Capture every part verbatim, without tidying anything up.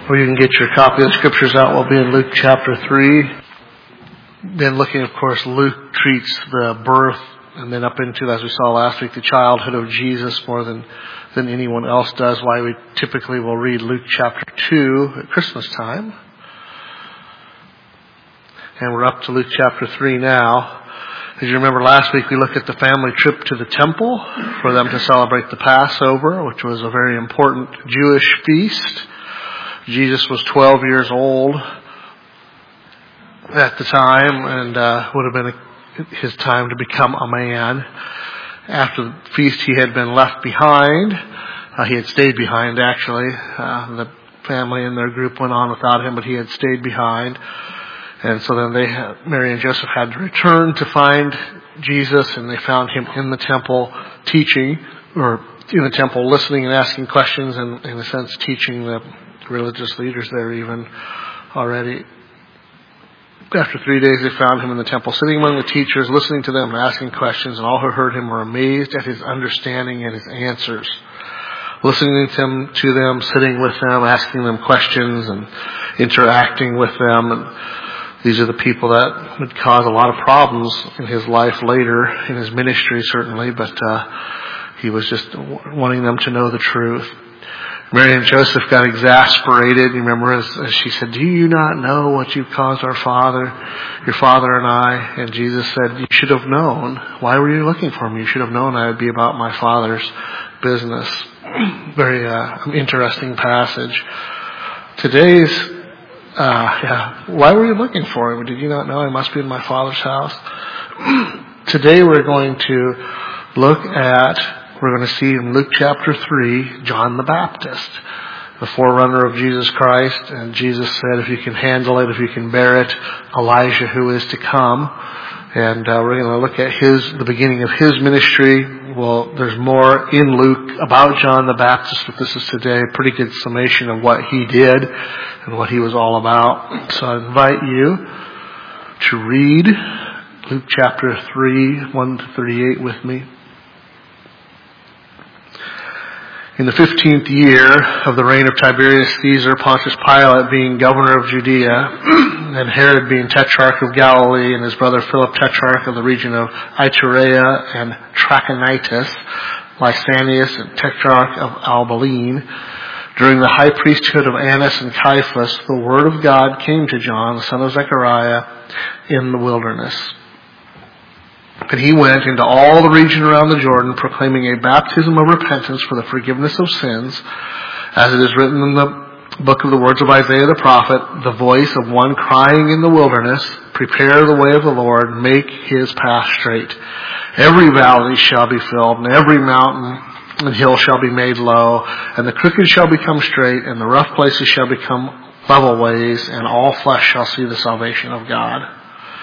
Or you can get your copy of the scriptures out. We'll be in Luke chapter three. Then looking, of course, Luke treats the birth and then up into, as we saw last week, the childhood of Jesus more than, than anyone else does. Why we typically will read Luke chapter two at Christmas time. And we're up to Luke chapter three now. As you remember last week, we looked at the family trip to the temple for them to celebrate the Passover, which was a very important Jewish feast. Jesus was twelve years old at the time, and uh, would have been a, his time to become a man. After the feast, he had been left behind. Uh, he had stayed behind, actually. Uh, the family and their group went on without him, but he had stayed behind. And so then they had, Mary and Joseph had to return to find Jesus, and they found him in the temple teaching, or in the temple listening and asking questions, and in a sense teaching the religious leaders there even already. After three days they found him in the temple, sitting among the teachers, listening to them and asking questions, and all who heard him were amazed at his understanding and his answers. Listening to them, to them, sitting with them, asking them questions and interacting with them. And these are the people that would cause a lot of problems in his life later, in his ministry certainly, but uh, he was just wanting them to know the truth. Mary and Joseph got exasperated. You remember as, as she said, "Do you not know what you've caused our father, your father and I?" And Jesus said, "You should have known. Why were you looking for me? You should have known I would be about my Father's business." Very uh, interesting passage. Today's Uh, yeah. Why were you looking for him? Did you not know I must be in my Father's house? Today we're going to look at, we're going to see in Luke chapter three, John the Baptist, the forerunner of Jesus Christ. And Jesus said, if you can handle it, if you can bear it, Elijah who is to come. And uh, we're going to look at his, the beginning of his ministry. Well, there's more in Luke about John the Baptist, but this is today a pretty good summation of what he did and what he was all about. So I invite you to read Luke chapter three, one to thirty-eight with me. In the fifteenth year of the reign of Tiberius Caesar, Pontius Pilate being governor of Judea, and Herod being tetrarch of Galilee, and his brother Philip tetrarch of the region of Iturea and Trachonitis, Lysanias and tetrarch of Albaline, during the high priesthood of Annas and Caiaphas, the word of God came to John, the son of Zechariah, in the wilderness. And he went into all the region around the Jordan, proclaiming a baptism of repentance for the forgiveness of sins, as it is written in the book of the words of Isaiah the prophet, the voice of one crying in the wilderness, prepare the way of the Lord, make his path straight. Every valley shall be filled, and every mountain and hill shall be made low, and the crooked shall become straight, and the rough places shall become level ways, and all flesh shall see the salvation of God.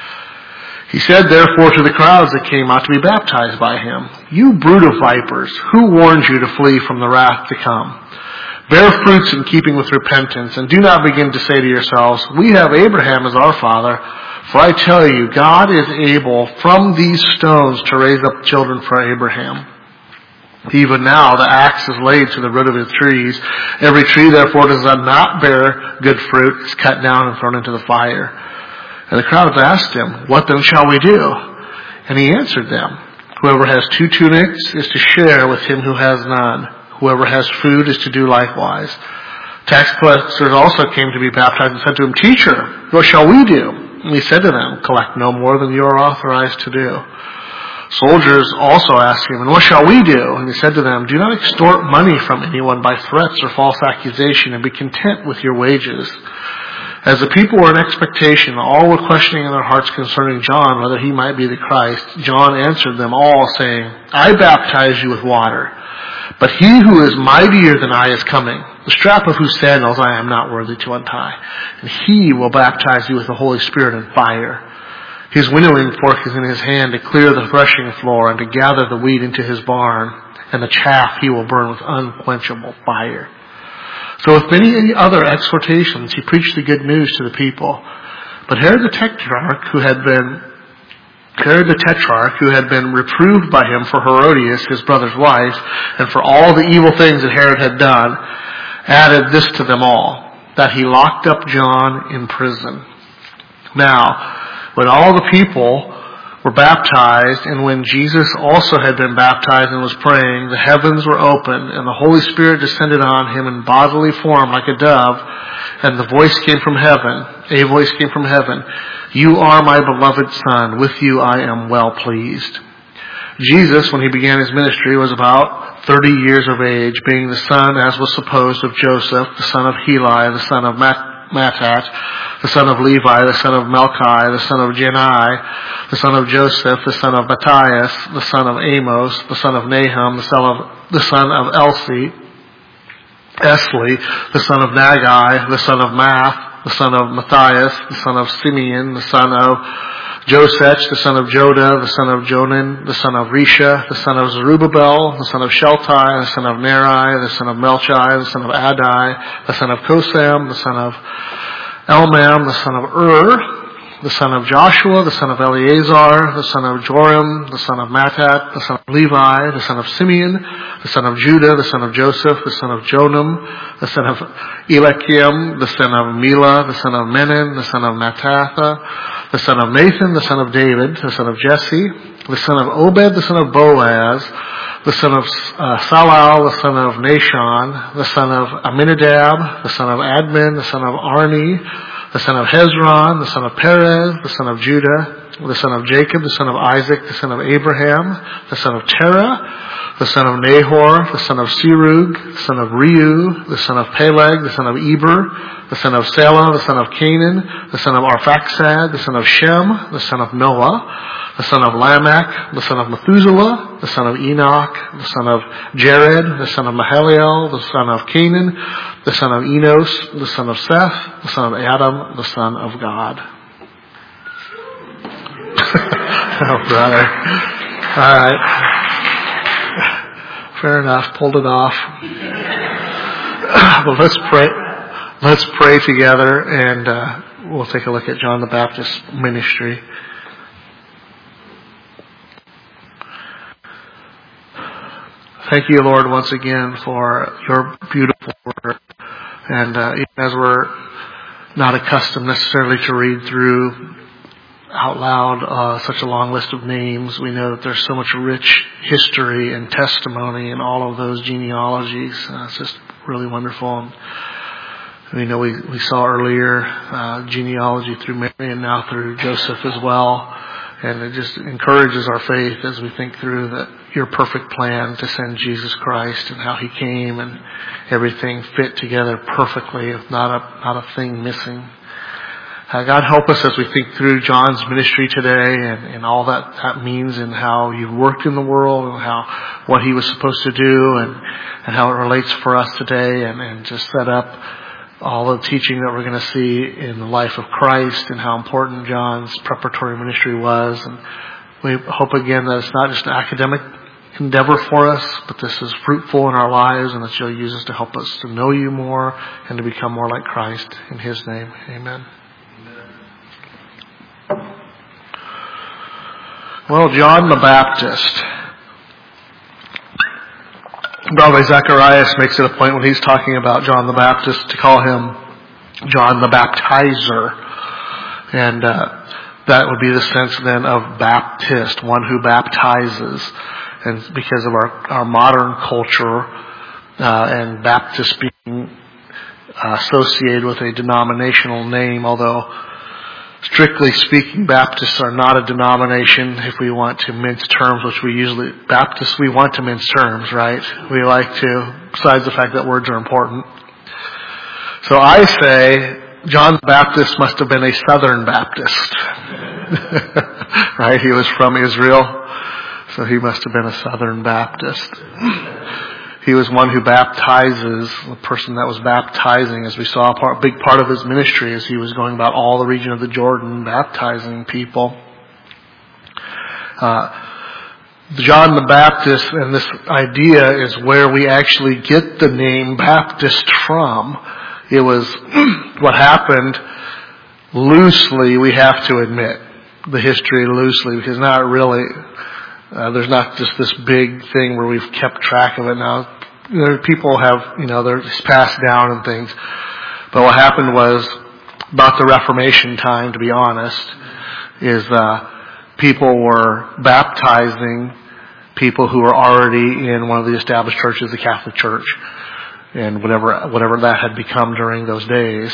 He said, therefore, to the crowds that came out to be baptized by him, you brood of vipers, who warned you to flee from the wrath to come? Bear fruits in keeping with repentance, and do not begin to say to yourselves, we have Abraham as our father. For I tell you, God is able from these stones to raise up children for Abraham. Even now the axe is laid to the root of his trees. Every tree, therefore, does not bear good fruit, is cut down and thrown into the fire. And the crowds asked him, what then shall we do? And he answered them, whoever has two tunics is to share with him who has none. Whoever has food is to do likewise. Tax collectors also came to be baptized and said to him, Teacher, what shall we do? And he said to them, collect no more than you are authorized to do. Soldiers also asked him, and what shall we do? And he said to them, do not extort money from anyone by threats or false accusation, and be content with your wages. As the people were in expectation, all were questioning in their hearts concerning John, whether he might be the Christ. John answered them all, saying, I baptize you with water, but he who is mightier than I is coming, the strap of whose sandals I am not worthy to untie. And he will baptize you with the Holy Spirit and fire. His winnowing fork is in his hand to clear the threshing floor and to gather the wheat into his barn, and the chaff he will burn with unquenchable fire. So with many other exhortations, he preached the good news to the people. But Herod the Tetrarch, who had been Herod the Tetrarch, who had been reproved by him for Herodias, his brother's wife, and for all the evil things that Herod had done, added this to them all. that he locked up John in prison. Now, when all the people were baptized, and when Jesus also had been baptized and was praying, the heavens were opened, and the Holy Spirit descended on him in bodily form like a dove, and the voice came from heaven, a voice came from heaven, "You are my beloved Son, with you I am well pleased." Jesus, when he began his ministry, was about thirty years of age, being the son, as was supposed, of Joseph, the son of Heli, the son of Mat- Mattat, the son of Levi, the son of Melchi, the son of Jenai, the son of Joseph, the son of Matthias, the son of Amos, the son of Nahum, the son of, the son of Elsi, Esli, the son of Nagai, the son of Math, the son of Matthias, the son of Simeon, the son of Josech, the son of Joda, the son of Jonan, the son of Risha, the son of Zerubbabel, the son of Sheltai, the son of Neri, the son of Melchi, the son of Adai, the son of Kosam, the son of Elmam, the son of Ur, the son of Joshua, the son of Eleazar, the son of Joram, the son of Mattat, the son of Levi, the son of Simeon, the son of Judah, the son of Joseph, the son of Jonam, the son of Eliakim, the son of Mela, the son of Menon, the son of Mattatha, the son of Nathan, the son of David, the son of Jesse, the son of Obed, the son of Boaz, the son of uh, Salal, the son of Nashon, the son of Aminadab, the son of Admin, the son of Arni, the son of Hezron, the son of Perez, the son of Judah, the son of Jacob, the son of Isaac, the son of Abraham, the son of Terah, the son of Nahor, the son of Serug, the son of Reu, the son of Peleg, the son of Eber, the son of Selah, the son of Canaan, the son of Arphaxad, the son of Shem, the son of Noah, the son of Lamech, the son of Methuselah, the son of Enoch, the son of Jared, the son of Mahaliel, the son of Canaan, the son of Enos, the son of Seth, the son of Adam, the son of God. Oh, brother. All right. Fair enough. Pulled it off. Well, let's pray. Let's pray together, and uh, we'll take a look at John the Baptist's ministry. Thank you, Lord, once again for your beautiful word. And uh, even as we're not accustomed necessarily to read through out loud uh, such a long list of names, we know that there's so much rich history and testimony in all of those genealogies. Uh, it's just really wonderful. And we know we, we saw earlier uh, genealogy through Mary and now through Joseph as well. And it just encourages our faith as we think through that your perfect plan to send Jesus Christ and how he came and everything fit together perfectly, with not a, not a thing missing. Uh, God, help us as we think through John's ministry today and, and all that that means, and how you worked in the world, and how what he was supposed to do, and, and how it relates for us today, and, and just set up all the teaching that we're going to see in the life of Christ and how important John's preparatory ministry was. And we hope again that it's not just an academic endeavor for us, but this is fruitful in our lives, and that you'll use us to help us to know you more and to become more like Christ. In his name, amen. Well, John the Baptist. Rabbi Zacharias makes it a point when he's talking about John the Baptist to call him John the Baptizer. And uh, that would be the sense then of Baptist, one who baptizes. And because of our, our modern culture uh, and Baptist being uh, associated with a denominational name, although strictly speaking, Baptists are not a denomination. If we want to mince terms, which we usually, Baptists, we want to mince terms, right? We like to, besides the fact that words are important. So I say, John the Baptist must have been a Southern Baptist. Right? He was from Israel, so he must have been a Southern Baptist. He was one who baptizes, the person that was baptizing, as we saw, a big part of his ministry as he was going about all the region of the Jordan, baptizing people. Uh, John the Baptist, and this idea is where we actually get the name Baptist from. It was what happened loosely, we have to admit, the history loosely, because not really, uh, there's not just this big thing where we've kept track of it now. There, people have, you know, they're passed down and things. But what happened was, about the Reformation time, to be honest, is uh, people were baptizing people who were already in one of the established churches, the Catholic Church, and whatever whatever that had become during those days.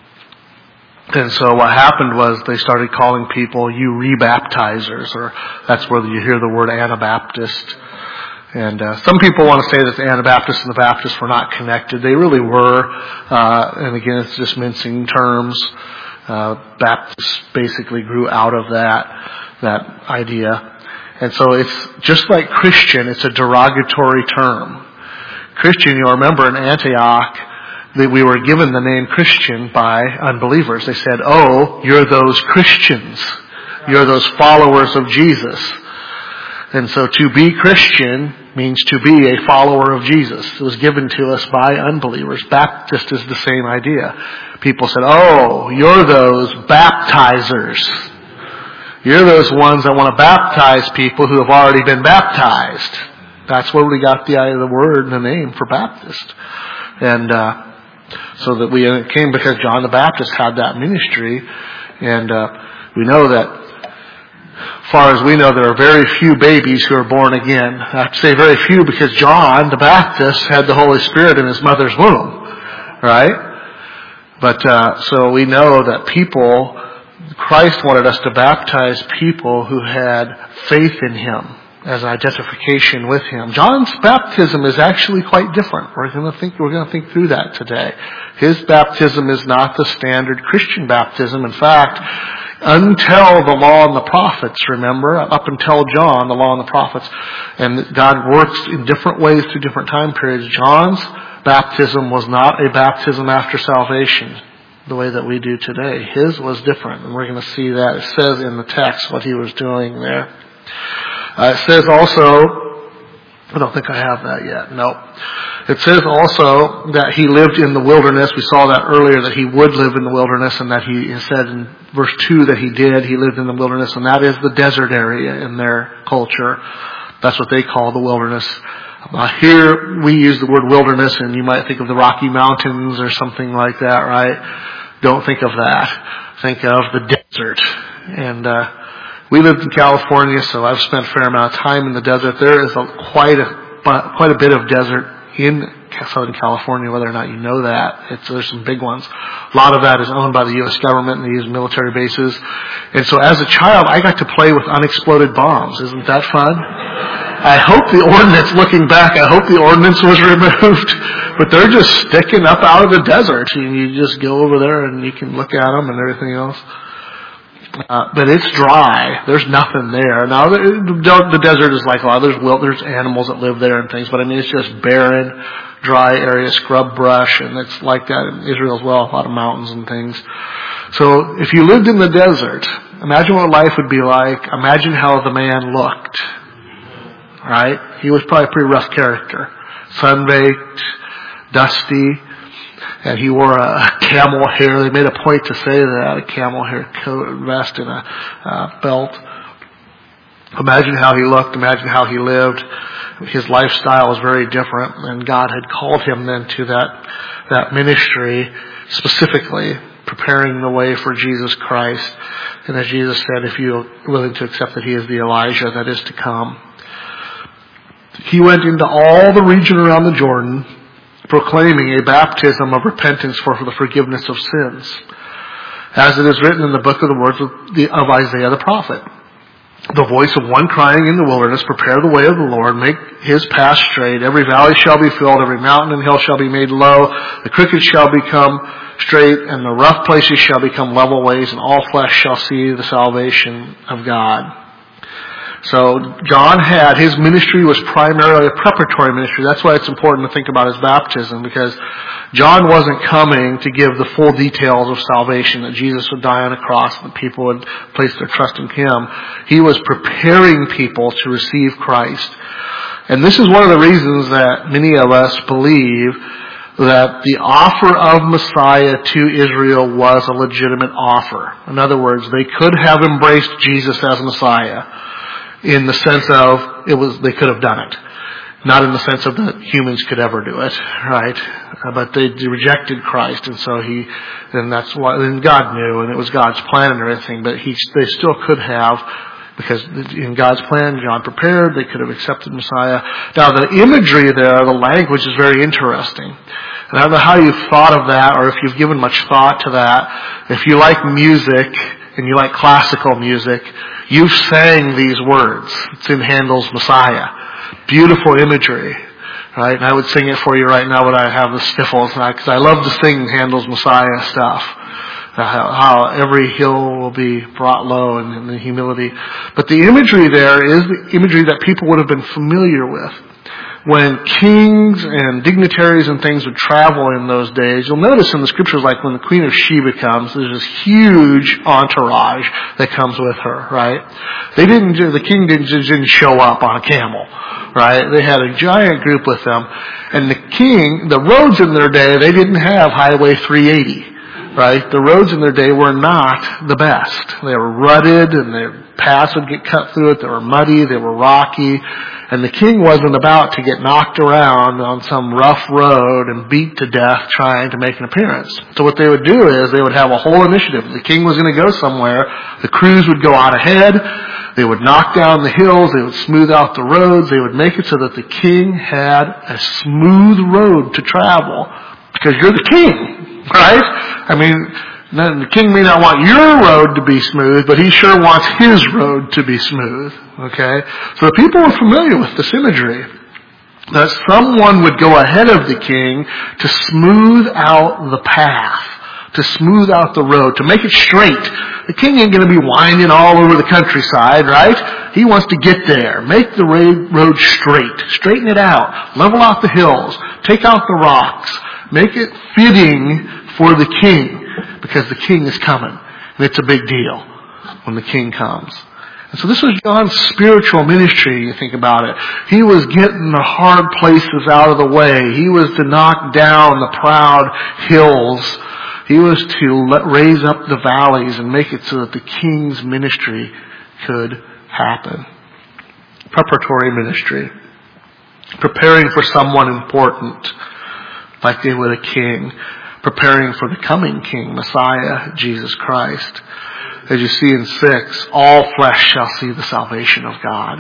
And so what happened was they started calling people you rebaptizers, or that's where you hear the word Anabaptist. And uh, some people want to say that the Anabaptists and the Baptists were not connected. They really were. Uh, and again, it's just mincing terms. Uh, Baptists basically grew out of that, that idea. And so it's just like Christian, it's a derogatory term. Christian, you'll remember in Antioch, that we were given the name Christian by unbelievers. They said, oh, you're those Christians. You're those followers of Jesus. And so to be Christian means to be a follower of Jesus. It was given to us by unbelievers. Baptist is the same idea. People said, oh, you're those baptizers. You're those ones that want to baptize people who have already been baptized. That's where we got the the word and the name for Baptist. And uh so that we it came because John the Baptist had that ministry. And uh we know that, as far as we know, there are very few babies who are born again. I have to say very few because John the Baptist had the Holy Spirit in his mother's womb. Right? But uh so we know that people, Christ wanted us to baptize people who had faith in Him as an identification with Him. John's baptism is actually quite different. We're going to think we're going to think through that today. His baptism is not the standard Christian baptism. In fact, until the law and the prophets, remember, up until John, the law and the prophets, and God works in different ways through different time periods. John's baptism was not a baptism after salvation, the way that we do today. His was different, and we're going to see that. It says in the text what he was doing there. Uh, it says also, I don't think I have that yet, no. It says also that he lived in the wilderness. We saw that earlier, that he would live in the wilderness, and that he said in verse two that he did. He lived in the wilderness, and that is the desert area in their culture. That's what they call the wilderness. Uh, here we use the word wilderness, and you might think of the Rocky Mountains or something like that, right? Don't think of that. Think of the desert. And uh we lived in California, so I've spent a fair amount of time in the desert. There is a, quite a quite a bit of desert in Southern California, whether or not you know that. It's, there's some big ones. A lot of that is owned by the U S government, and they use military bases. And so as a child, I got to play with unexploded bombs. Isn't that fun? I hope the ordinance, looking back, I hope the ordinance was removed. But they're just sticking up out of the desert. And you just go over there and you can look at them and everything else. Uh, but it's dry. There's nothing there. Now, the, the desert is like a lot. There's wild, there's animals that live there and things, but I mean, it's just barren, dry area, scrub brush, and it's like that in Israel as well. A lot of mountains and things. So, if you lived in the desert, imagine what life would be like. Imagine how the man looked. Right? He was probably a pretty rough character. Sunbaked, dusty. And he wore a camel hair. They made a point to say that, a camel hair coat, vest, and a uh, belt. Imagine how he looked. Imagine how he lived. His lifestyle was very different, and God had called him then to that that ministry, specifically preparing the way for Jesus Christ. And as Jesus said, if you're willing to accept that He is the Elijah that is to come. He went into all the region around the Jordan, proclaiming a baptism of repentance for the forgiveness of sins, as it is written in the book of the words of, the, of Isaiah the prophet. The voice of one crying in the wilderness, prepare the way of the Lord, make His path straight. Every valley shall be filled, every mountain and hill shall be made low. The crooked shall become straight, and the rough places shall become level ways, and all flesh shall see the salvation of God. So John had, his ministry was primarily a preparatory ministry. That's why it's important to think about his baptism, because John wasn't coming to give the full details of salvation, that Jesus would die on a cross, that people would place their trust in Him. He was preparing people to receive Christ. And this is one of the reasons that many of us believe that the offer of Messiah to Israel was a legitimate offer. In other words, they could have embraced Jesus as Messiah, in the sense of it was they could have done it. Not in the sense of that humans could ever do it, right? Uh, but they rejected Christ, and so he, and that's why, and God knew, and it was God's plan and everything, but he, they still could have, because in God's plan, John prepared, they could have accepted Messiah. Now the imagery there, the language is very interesting. And I don't know how you've thought of that, or if you've given much thought to that. If you like music, and you like classical music, you've sang these words. It's in Handel's Messiah. Beautiful imagery, right? And I would sing it for you right now, but I have the sniffles, because I love to sing Handel's Messiah stuff. How, how every hill will be brought low and, and the humility. But the imagery there is the imagery that people would have been familiar with. When kings and dignitaries and things would travel in those days, you'll notice in the scriptures, like when the Queen of Sheba comes, there's this huge entourage that comes with her, right? They didn't, the king didn't just didn't show up on a camel, right? They had a giant group with them. And the king, the roads in their day, they didn't have Highway three eighty, right? The roads in their day were not the best. They were rutted, and their paths would get cut through it. They were muddy, they were rocky. And the king wasn't about to get knocked around on some rough road and beat to death trying to make an appearance. So what they would do is they would have a whole initiative. The king was going to go somewhere. The crews would go out ahead. They would knock down the hills. They would smooth out the roads. They would make it so that the king had a smooth road to travel. Because you're the king, right? I mean, the king may not want your road to be smooth, but he sure wants his road to be smooth. Okay? So the people were familiar with this imagery. That someone would go ahead of the king to smooth out the path, to smooth out the road, to make it straight. The king ain't going to be winding all over the countryside, right? He wants to get there. Make the road straight. Straighten it out. Level out the hills. Take out the rocks. Make it fitting for the king. Because the king is coming. And it's a big deal when the king comes. And so this was John's spiritual ministry, you think about it. He was getting the hard places out of the way. He was to knock down the proud hills. He was to let, raise up the valleys and make it so that the king's ministry could happen. Preparatory ministry. Preparing for someone important, like they would a king. Preparing for the coming King, Messiah, Jesus Christ. As you see in six, all flesh shall see the salvation of God.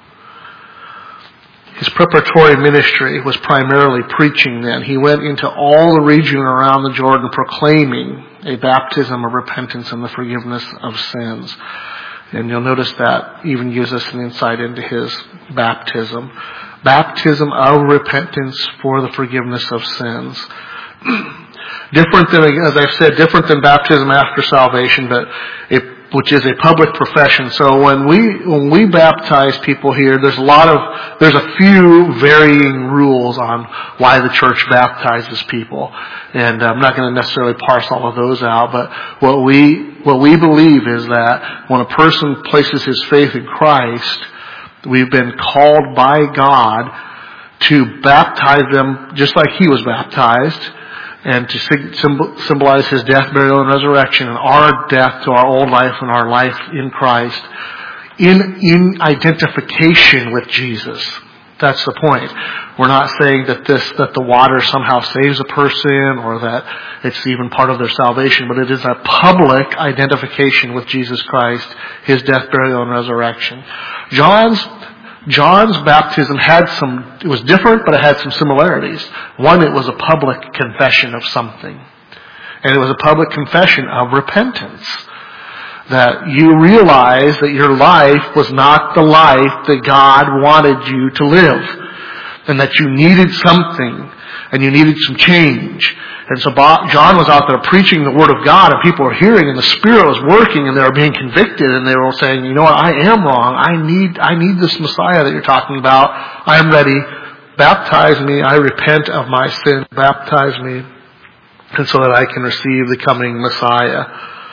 His preparatory ministry was primarily preaching then. He went into all the region around the Jordan proclaiming a baptism of repentance and the forgiveness of sins. And you'll notice that even gives us an insight into his baptism. Baptism of repentance for the forgiveness of sins. Different than, as I've said, different than baptism after salvation, but it, which is a public profession. So when we when we baptize people here, there's a lot of there's a few varying rules on why the church baptizes people, and I'm not going to necessarily parse all of those out. But what we what we believe is that when a person places his faith in Christ, we've been called by God to baptize them just like He was baptized. And to symbolize His death, burial, and resurrection, and our death to our old life and our life in Christ, in, in identification with Jesus. That's the point. We're not saying that this, that the water somehow saves a person, or that it's even part of their salvation, but it is a public identification with Jesus Christ, His death, burial, and resurrection. John's John's baptism had some, it was different, but it had some similarities. One, it was a public confession of something. And it was a public confession of repentance. That you realized that your life was not the life that God wanted you to live. And that you needed something. And you needed some change. And so John was out there preaching the Word of God, and people were hearing, and the Spirit was working, and they were being convicted, and they were saying, you know what, I am wrong. I need, I need this Messiah that you're talking about. I'm ready. Baptize me. I repent of my sin. Baptize me. And so that I can receive the coming Messiah.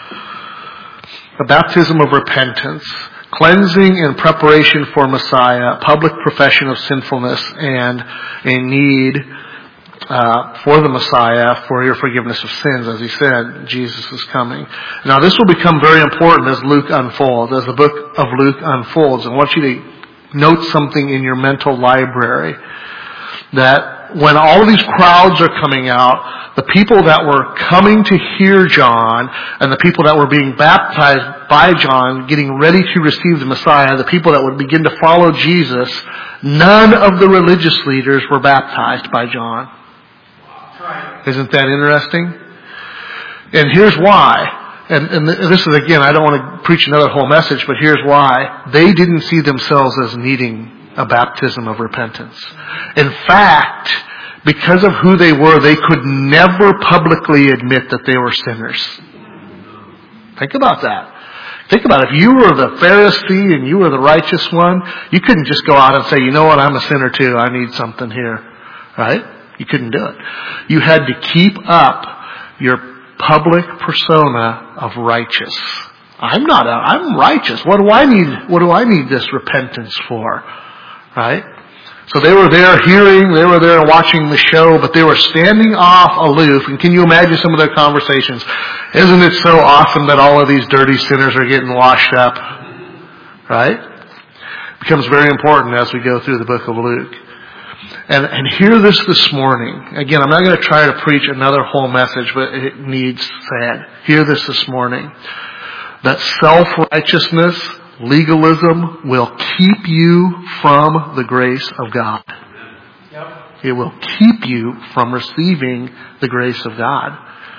A baptism of repentance. Cleansing and preparation for Messiah. Public profession of sinfulness and a need Uh, for the Messiah, for your forgiveness of sins. As he said, Jesus is coming. Now this will become very important as Luke unfolds, as the book of Luke unfolds. I want you to note something in your mental library, that when all of these crowds are coming out, the people that were coming to hear John and the people that were being baptized by John, getting ready to receive the Messiah, the people that would begin to follow Jesus, none of the religious leaders were baptized by John. Isn't that interesting? And here's why. And, and this is, again, I don't want to preach another whole message, but here's why. They didn't see themselves as needing a baptism of repentance. In fact, because of who they were, they could never publicly admit that they were sinners. Think about that. Think about it. If you were the Pharisee and you were the righteous one, you couldn't just go out and say, you know what, I'm a sinner too. I need something here. Right? You couldn't do it. You had to keep up your public persona of righteous. I'm not, a, I'm righteous. What do I need, what do I need this repentance for? Right? So they were there hearing, they were there watching the show, but they were standing off aloof. And can you imagine some of their conversations? Isn't it so awesome that all of these dirty sinners are getting washed up? Right? It becomes very important as we go through the book of Luke. And, and hear this this morning. Again, I'm not going to try to preach another whole message, but it needs said. Hear this this morning. That self-righteousness, legalism will keep you from the grace of God. Yep. It will keep you from receiving the grace of God.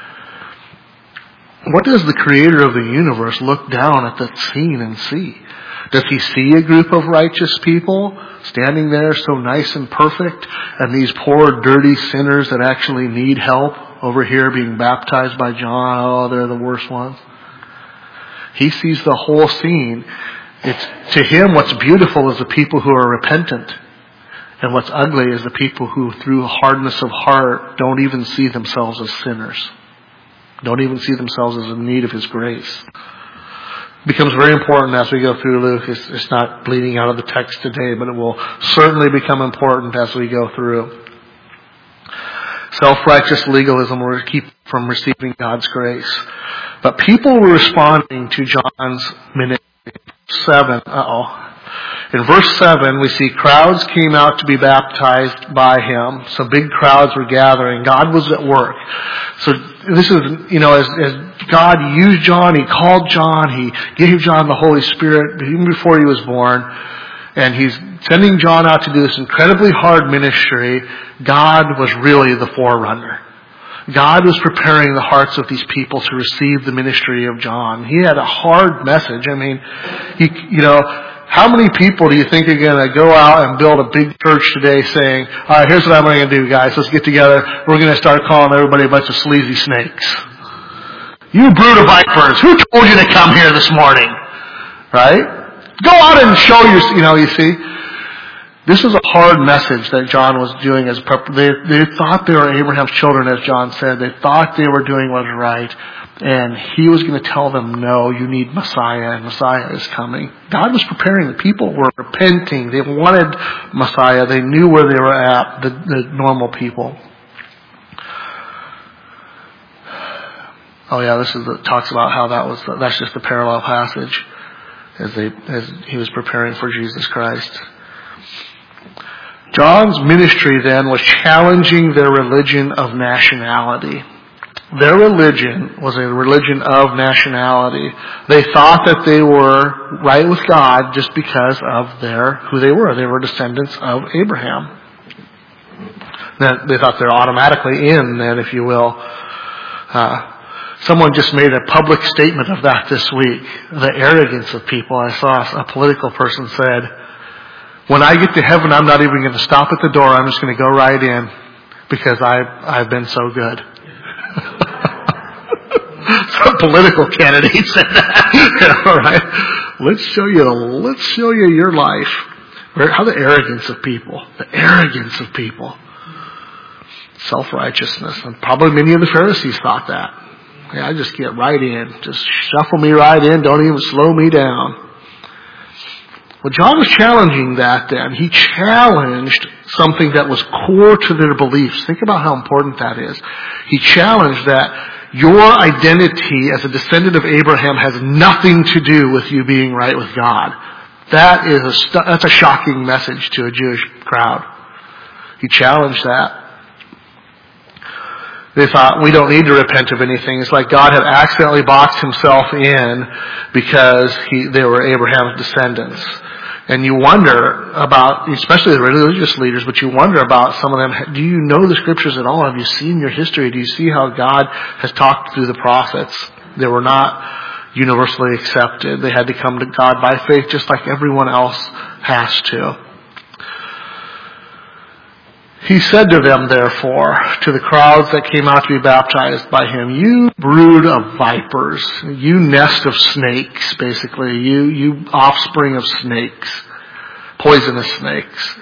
What does the Creator of the universe look down at that scene and see? Does he see a group of righteous people standing there so nice and perfect, and these poor dirty sinners that actually need help over here being baptized by John? Oh, they're the worst ones. He sees the whole scene. It's, to him, what's beautiful is the people who are repentant. And what's ugly is the people who, through hardness of heart, don't even see themselves as sinners. Don't even see themselves as in need of His grace. It becomes very important as we go through Luke. It's, it's not bleeding out of the text today, but it will certainly become important as we go through. Self-righteous legalism will keep from receiving God's grace. But people were responding to John's ministry. Seven, uh-oh. In verse seven, we see crowds came out to be baptized by him. So big crowds were gathering. God was at work. So this is, you know, as, as God used John, He called John, He gave John the Holy Spirit even before he was born. And He's sending John out to do this incredibly hard ministry. God was really the forerunner. God was preparing the hearts of these people to receive the ministry of John. He had a hard message. I mean, he, you know, how many people do you think are going to go out and build a big church today saying, all right, here's what I'm going to do, guys. Let's get together. We're going to start calling everybody a bunch of sleazy snakes. You brood of vipers. Who told you to come here this morning? Right? Go out and show your, you know, you see. This is a hard message that John was doing as prep. They, they thought they were Abraham's children, as John said. They thought they were doing what was right. And he was going to tell them, no, you need Messiah, and Messiah is coming. God was preparing. The people were repenting. They wanted Messiah. They knew where they were at, the, the normal people. Oh yeah, this is the, talks about how that was, that's just a parallel passage as they, as he was preparing for Jesus Christ. John's ministry then was challenging their religion of nationality. Their religion was a religion of nationality. They thought that they were right with God just because of their who they were. They were descendants of Abraham. That they thought they're automatically in, then, if you will. Uh, someone just made a public statement of that this week. The arrogance of people. I saw a political person said, when I get to heaven, I'm not even going to stop at the door. I'm just going to go right in because I've, I've been so good. Some political candidate said that. All right. Let's show you, let's show you your life. How the arrogance of people. The arrogance of people. Self-righteousness. And probably many of the Pharisees thought that. Yeah, I just get right in. Just shuffle me right in. Don't even slow me down. Well, John was challenging that then. He challenged something that was core to their beliefs. Think about how important that is. He challenged that your identity as a descendant of Abraham has nothing to do with you being right with God. That is a st- that's a shocking message to a Jewish crowd. He challenged that. They thought, we don't need to repent of anything. It's like God had accidentally boxed himself in because he, they were Abraham's descendants. And you wonder about, especially the religious leaders, but you wonder about some of them. Do you know the scriptures at all? Have you seen your history? Do you see how God has talked through the prophets? They were not universally accepted. They had to come to God by faith just like everyone else has to. He said to them, therefore, to the crowds that came out to be baptized by him, you brood of vipers, you nest of snakes, basically, you, you offspring of snakes, poisonous snakes.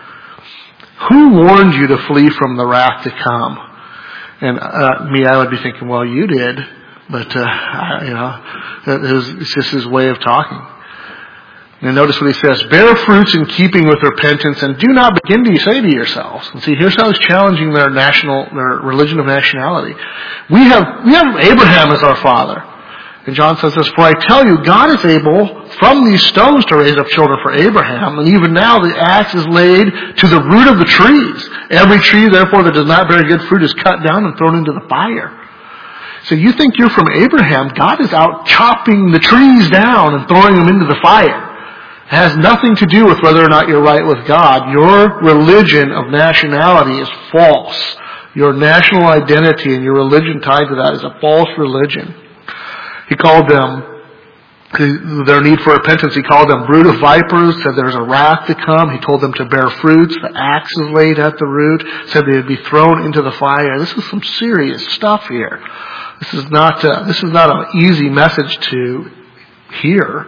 Who warned you to flee from the wrath to come? And uh, me, I would be thinking, well, you did. But, uh, you know, it was, it's just his way of talking. And notice what he says, bear fruits in keeping with repentance and do not begin to say to yourselves. And see, here's how he's challenging their national, their religion of nationality. We have, we have Abraham as our father. And John says this, for I tell you, God is able from these stones to raise up children for Abraham. And even now the axe is laid to the root of the trees. Every tree, therefore, that does not bear good fruit is cut down and thrown into the fire. So you think you're from Abraham, God is out chopping the trees down and throwing them into the fire. It has nothing to do with whether or not you're right with God. Your religion of nationality is false. Your national identity and your religion tied to that is a false religion. He called them, their need for repentance, he called them brood of vipers, said there's a wrath to come. He told them to bear fruits. The axe is laid at the root, said they would be thrown into the fire. This is some serious stuff here. This is not, uh, this is not an easy message to hear.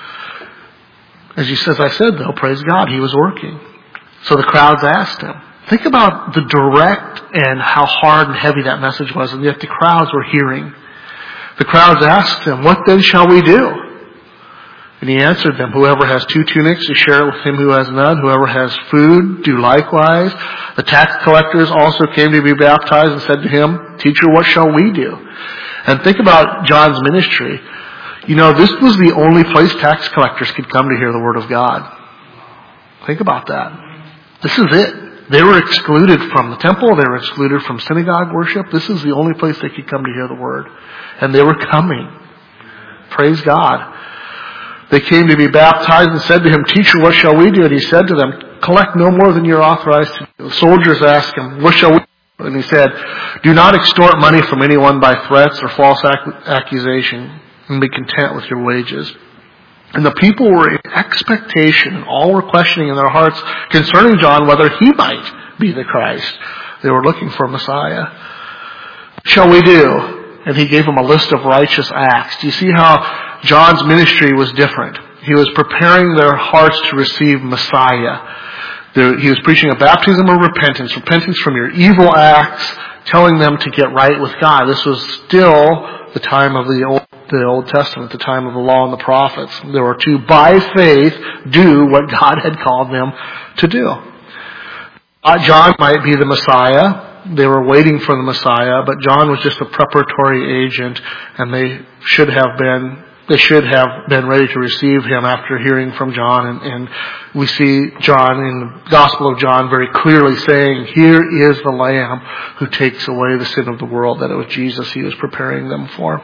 As he says, I said though, praise God, he was working. So the crowds asked him. Think about the direct and how hard and heavy that message was, and yet the crowds were hearing. The crowds asked him, what then shall we do? And he answered them, whoever has two tunics, to share it with him who has none. Whoever has food, do likewise. The tax collectors also came to be baptized and said to him, Teacher, what shall we do? And think about John's ministry. You know, this was the only place tax collectors could come to hear the Word of God. Think about that. This is it. They were excluded from the temple. They were excluded from synagogue worship. This is the only place they could come to hear the Word. And they were coming. Praise God. They came to be baptized and said to him, Teacher, what shall we do? And he said to them, collect no more than you're authorized to do. The soldiers asked him, what shall we do? And he said, do not extort money from anyone by threats or false ac- accusation, and be content with your wages. And the people were in expectation, and all were questioning in their hearts concerning John whether he might be the Christ. They were looking for Messiah. What shall we do? And he gave them a list of righteous acts. Do you see how John's ministry was different? He was preparing their hearts to receive Messiah. He was preaching a baptism of repentance, repentance from your evil acts, telling them to get right with God. This was still the time of the Old, the Old Testament, the time of the law and the prophets. They were to, by faith, do what God had called them to do. Uh, John might be the Messiah. They were waiting for the Messiah, but John was just a preparatory agent, and they should have been They should have been ready to receive him after hearing from John. And, and we see John in the Gospel of John very clearly saying, here is the Lamb who takes away the sin of the world, that it was Jesus he was preparing them for.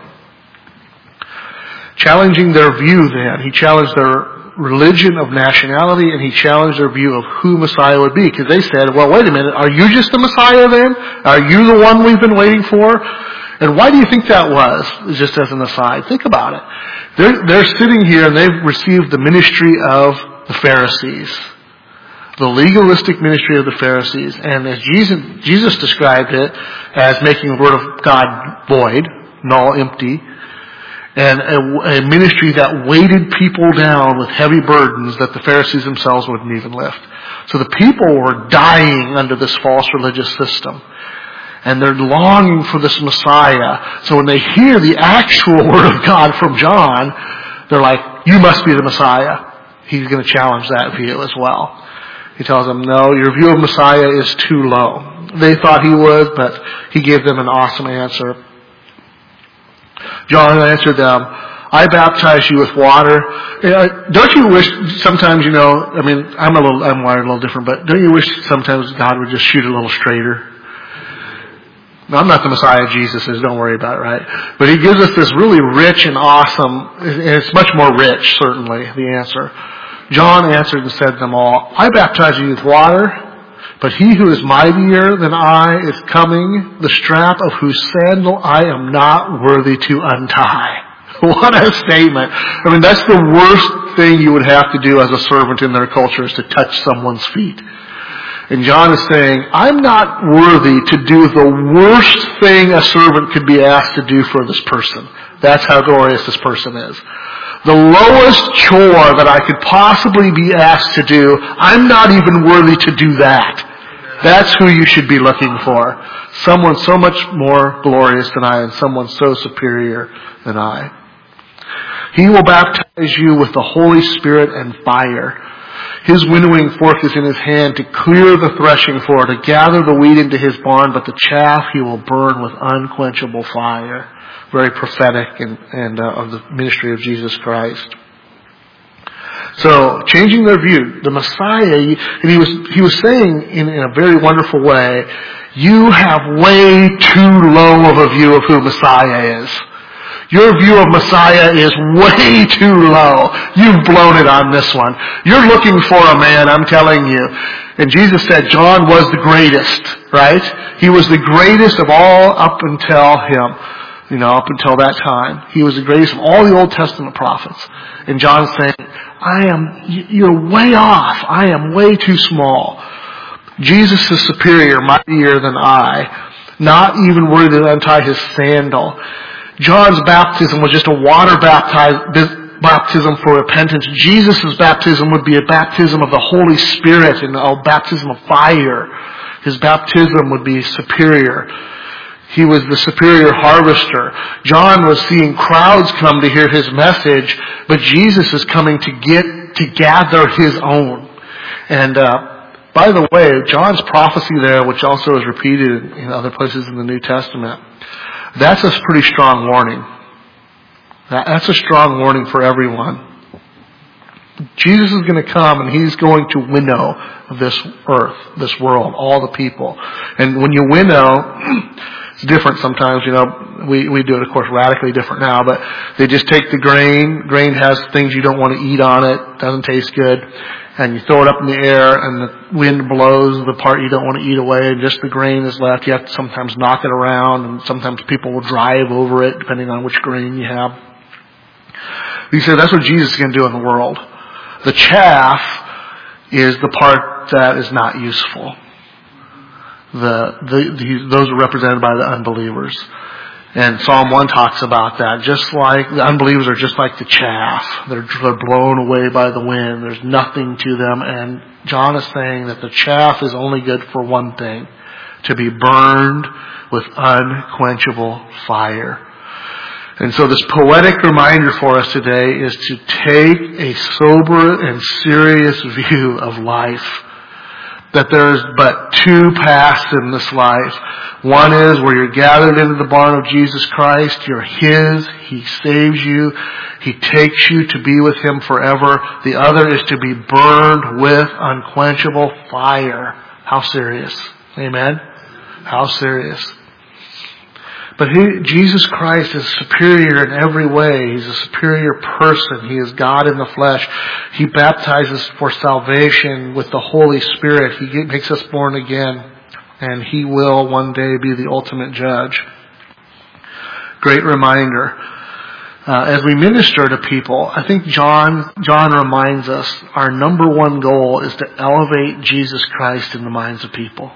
Challenging their view then, he challenged their religion of nationality, and he challenged their view of who Messiah would be. Because they said, well, wait a minute, are you just the Messiah then? Are you the one we've been waiting for? And why do you think that was? Just as an aside, think about it. They're, they're sitting here and they've received the ministry of the Pharisees. The legalistic ministry of the Pharisees. And as Jesus, Jesus described it as making the Word of God void, null, empty. And a, a ministry that weighted people down with heavy burdens that the Pharisees themselves wouldn't even lift. So the people were dying under this false religious system. And they're longing for this Messiah. So when they hear the actual Word of God from John, they're like, you must be the Messiah. He's going to challenge that view as well. He tells them, no, your view of Messiah is too low. They thought he would, but he gave them an awesome answer. John answered them, I baptize you with water. Uh, don't you wish sometimes, you know, I mean, I'm a little, I'm wired a little different, but don't you wish sometimes God would just shoot a little straighter? Now, I'm not the Messiah Jesus is, don't worry about it, right? But he gives us this really rich and awesome, and it's much more rich, certainly, the answer. John answered and said to them all, I baptize you with water, but he who is mightier than I is coming, the strap of whose sandal I am not worthy to untie. What a statement. I mean, that's the worst thing you would have to do as a servant in their culture, is to touch someone's feet. And John is saying, I'm not worthy to do the worst thing a servant could be asked to do for this person. That's how glorious this person is. The lowest chore that I could possibly be asked to do, I'm not even worthy to do that. That's who you should be looking for. Someone so much more glorious than I, and someone so superior than I. He will baptize you with the Holy Spirit and fire. His winnowing fork is in his hand to clear the threshing floor, to gather the wheat into his barn, but the chaff he will burn with unquenchable fire. Very prophetic and, and uh, of the ministry of Jesus Christ. So, changing their view, the Messiah, and he was he was saying in, in a very wonderful way, you have way too low of a view of who Messiah is. Your view of Messiah is way too low. You've blown it on this one. You're looking for a man, I'm telling you. And Jesus said John was the greatest, right? He was the greatest of all up until him. You know, up until that time. He was the greatest of all the Old Testament prophets. And John's saying, I am, you're way off. I am way too small. Jesus is superior, mightier than I. Not even worthy to untie his sandal. John's baptism was just a water baptism for repentance. Jesus' baptism would be a baptism of the Holy Spirit and a baptism of fire. His baptism would be superior. He was the superior harvester. John was seeing crowds come to hear his message, but Jesus is coming to get to gather his own. And uh, by the way, John's prophecy there, which also is repeated in other places in the New Testament, that's a pretty strong warning. That's a strong warning for everyone. Jesus is going to come and he's going to winnow this earth, this world, all the people. And when you winnow, it's different sometimes, you know, we, we do it, of course, radically different now, but they just take the grain. Grain has things you don't want to eat on it, doesn't taste good, and you throw it up in the air and the wind blows the part you don't want to eat away and just the grain is left. You have to sometimes knock it around, and sometimes people will drive over it depending on which grain you have. He said that's what Jesus is going to do in the world. The chaff is the part that is not useful. The, the, the those are represented by the unbelievers. And Psalm one talks about that. Just like the unbelievers are just like the chaff. They're, they're blown away by the wind. There's nothing to them. And John is saying that the chaff is only good for one thing: to be burned with unquenchable fire. And so this poetic reminder for us today is to take a sober and serious view of life. That there's but two paths in this life. One is where you're gathered into the barn of Jesus Christ. You're His. He saves you. He takes you to be with Him forever. The other is to be burned with unquenchable fire. How serious. Amen? How serious. But he, Jesus Christ is superior in every way. He's a superior person. He is God in the flesh. He baptizes for salvation with the Holy Spirit. He makes us born again. And He will one day be the ultimate judge. Great reminder. Uh, as we minister to people, I think John, John reminds us our number one goal is to elevate Jesus Christ in the minds of people.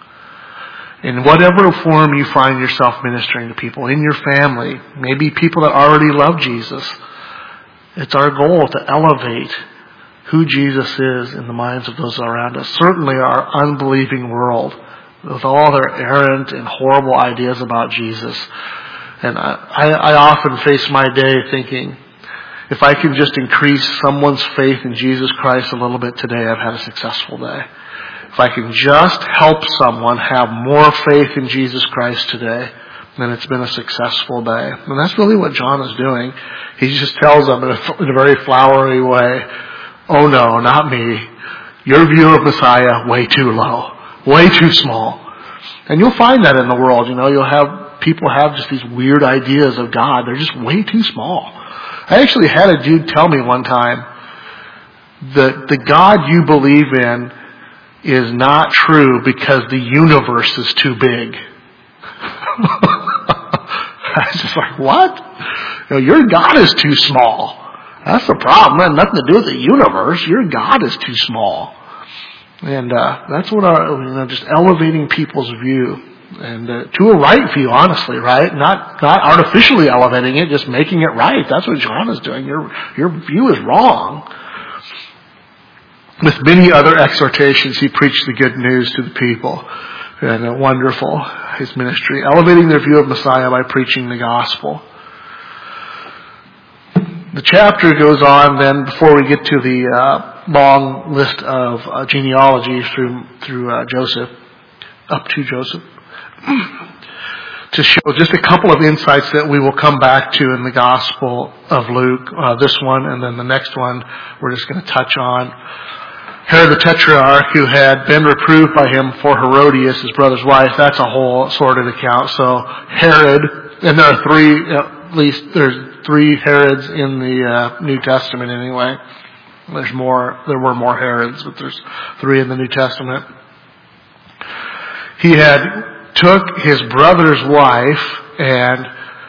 In whatever form you find yourself ministering to people, in your family, maybe people that already love Jesus, it's our goal to elevate who Jesus is in the minds of those around us. Certainly our unbelieving world, with all their errant and horrible ideas about Jesus. And I, I, I often face my day thinking, if I can just increase someone's faith in Jesus Christ a little bit today, I've had a successful day. If I can just help someone have more faith in Jesus Christ today, and it's been a successful day. And that's really what John is doing. He just tells them in a, in a very flowery way, oh no, not me. Your view of Messiah, way too low. Way too small. And you'll find that in the world. You know, you'll have people have just these weird ideas of God. They're just way too small. I actually had a dude tell me one time that the God you believe in is not true because the universe is too big. I was just like, what? You know, your God is too small. That's the problem. It had nothing to do with the universe. Your God is too small. And uh that's what our, you know, just elevating people's view. And uh, to a right view, honestly, right? Not not artificially elevating it, just making it right. That's what John is doing. Your your view is wrong. With many other exhortations, he preached the good news to the people. And uh, wonderful, his ministry. Elevating their view of Messiah by preaching the gospel. The chapter goes on then, before we get to the uh, long list of uh, genealogies through through uh, Joseph, up to Joseph, to show just a couple of insights that we will come back to in the Gospel of Luke. Uh, this one and then the next one we're just going to touch on. Herod the Tetrarch, who had been reproved by him for Herodias, his brother's wife, that's a whole sordid account. So Herod, and there are three, at least there's three Herods in the uh, New Testament anyway. There's more, there were more Herods, but there's three in the New Testament. He had took his brother's wife, and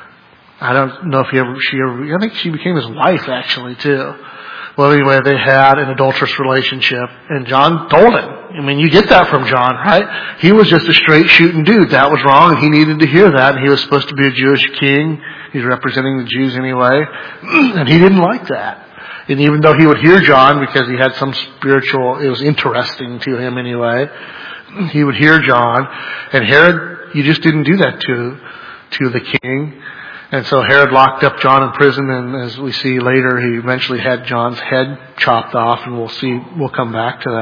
I don't know if he ever, she ever, I think she became his wife actually too. Well, anyway, they had an adulterous relationship, and John told him. I mean, you get that from John, right? He was just a straight shooting dude. That was wrong, and he needed to hear that, and he was supposed to be a Jewish king. He's representing the Jews anyway, and he didn't like that. And even though he would hear John because he had some spiritual, it was interesting to him anyway, he would hear John, and Herod, you just didn't do that to, to the king. And so Herod locked up John in prison, and as we see later, he eventually had John's head chopped off, and we'll see, we'll come back to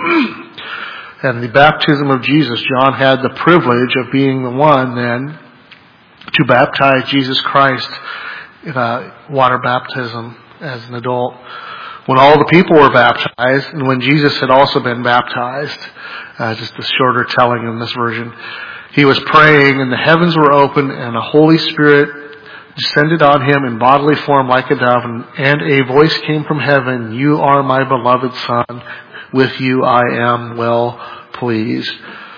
that. And the baptism of Jesus, John had the privilege of being the one then to baptize Jesus Christ in a water baptism as an adult. When all the people were baptized, and when Jesus had also been baptized, uh, just a shorter telling in this version, he was praying, and the heavens were open, and the Holy Spirit descended on him in bodily form like a dove, and, and a voice came from heaven, "You are my beloved Son, with you I am well pleased."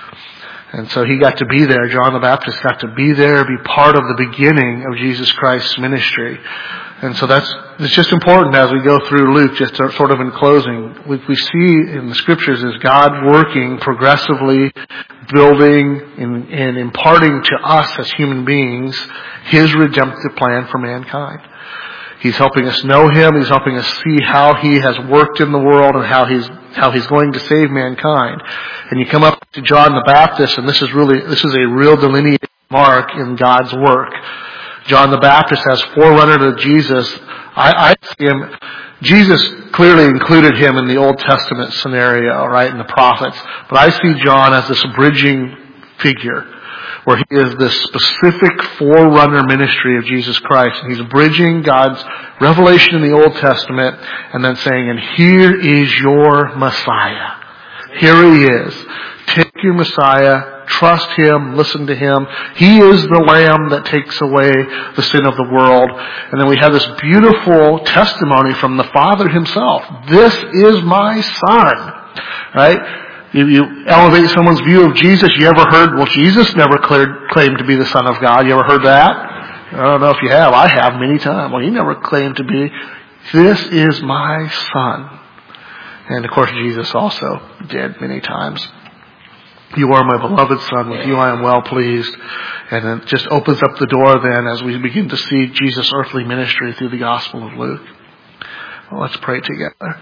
And so he got to be there. John the Baptist got to be there, be part of the beginning of Jesus Christ's ministry. And so that's, it's just important as we go through Luke, just to, sort of in closing, we, we see in the scriptures is God working progressively, building and, and imparting to us as human beings His redemptive plan for mankind. He's helping us know Him. He's helping us see how He has worked in the world and how He's how He's going to save mankind. And you come up to John the Baptist, and this is really this is a real delineating mark in God's work. John the Baptist as forerunner to Jesus. I, I see him. Jesus clearly included him in the Old Testament scenario, right, in the prophets. But I see John as this bridging figure, where he is this specific forerunner ministry of Jesus Christ. And he's bridging God's revelation in the Old Testament and then saying, and here is your Messiah. Here he is. Take your Messiah. Trust Him. Listen to Him. He is the Lamb that takes away the sin of the world. And then we have this beautiful testimony from the Father Himself. This is my Son. Right? You, you elevate someone's view of Jesus. You ever heard, well, Jesus never cleared, claimed to be the Son of God. You ever heard that? I don't know if you have. I have many times. Well, He never claimed to be. This is my Son. And of course, Jesus also did many times. You are my beloved Son. With you I am well pleased. And it just opens up the door then as we begin to see Jesus' earthly ministry through the Gospel of Luke. Well, let's pray together.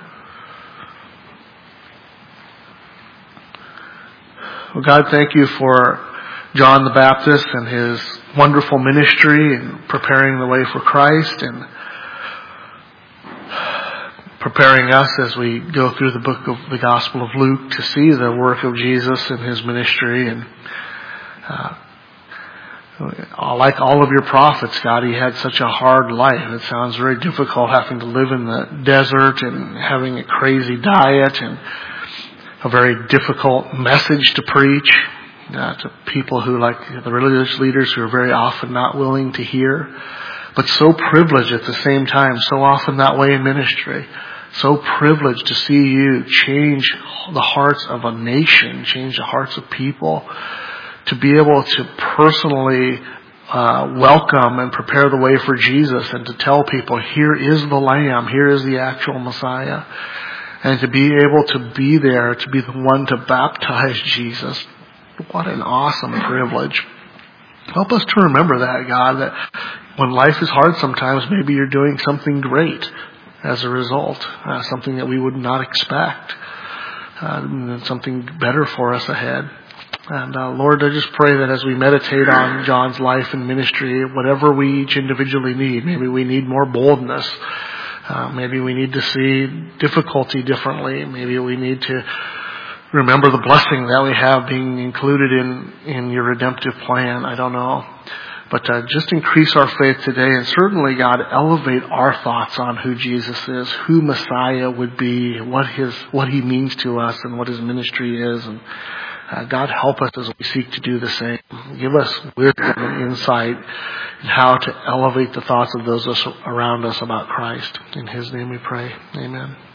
Well, God, thank you for John the Baptist and his wonderful ministry and preparing the way for Christ and preparing us as we go through the book of the Gospel of Luke to see the work of Jesus and His ministry. And uh, Like all of your prophets, God, he had such a hard life. It sounds very difficult having to live in the desert and having a crazy diet and a very difficult message to preach uh, to people who, like the religious leaders, who are very often not willing to hear, but so privileged at the same time, so often that way in ministry. So privileged to see you change the hearts of a nation, change the hearts of people, to be able to personally uh, welcome and prepare the way for Jesus and to tell people, here is the Lamb, here is the actual Messiah. And to be able to be there, to be the one to baptize Jesus. What an awesome privilege. Help us to remember that, God, that when life is hard sometimes, maybe you're doing something great as a result, uh, something that we would not expect, uh, something better for us ahead. And uh, Lord, I just pray that as we meditate on John's life and ministry, whatever we each individually need, maybe we need more boldness, uh, maybe we need to see difficulty differently, maybe we need to remember the blessing that we have being included in, in your redemptive plan. I don't know. But uh, just increase our faith today, and certainly, God, elevate our thoughts on who Jesus is, who Messiah would be, what his what he means to us, and what his ministry is. And uh, God, help us as we seek to do the same. Give us wisdom and insight in how to elevate the thoughts of those around us about Christ. In his name we pray. Amen.